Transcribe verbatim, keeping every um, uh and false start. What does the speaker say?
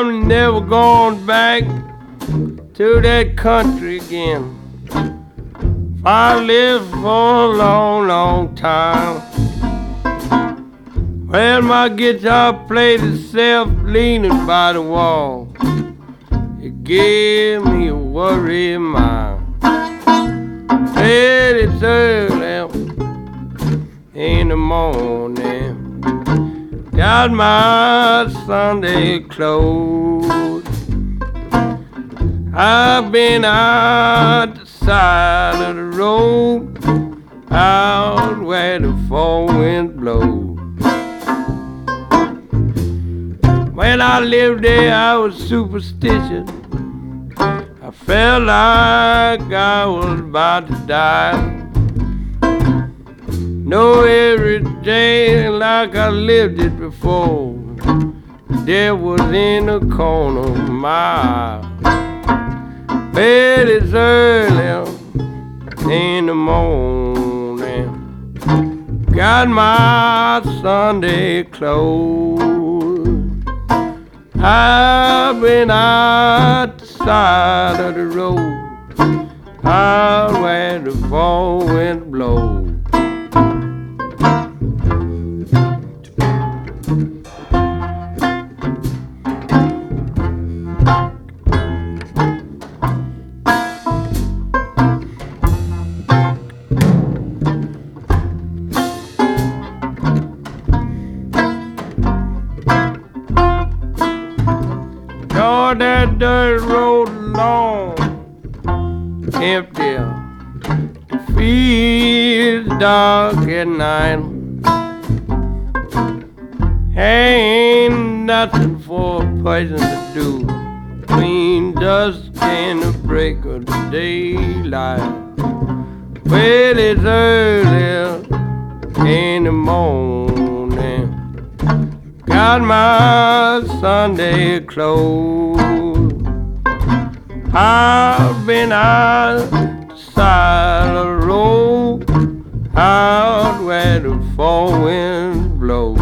I'm never going back to that country again. I lived for a long, long time. Well, my guitar played itself leaning by the wall. It gave me a worried mind. Said it's early in the morning. Got my Sunday clothes. I've been out the side of the road, out where the four winds blow. When I lived there, I was superstitious. I felt like I was about to die. Know every day like I lived it before. There was in the corner of my eye. But it's early in the morning. Got my Sunday clothes. I've been out the side of the road, out where the four winds blow. Lord, that dirt road long, empty, the fields dark at night. Ain't nothing for a person to do between dusk and the break of the daylight. Well, it's early in the morning. Got my Sunday clothes. I've been out the side of the road, out where the four winds blow.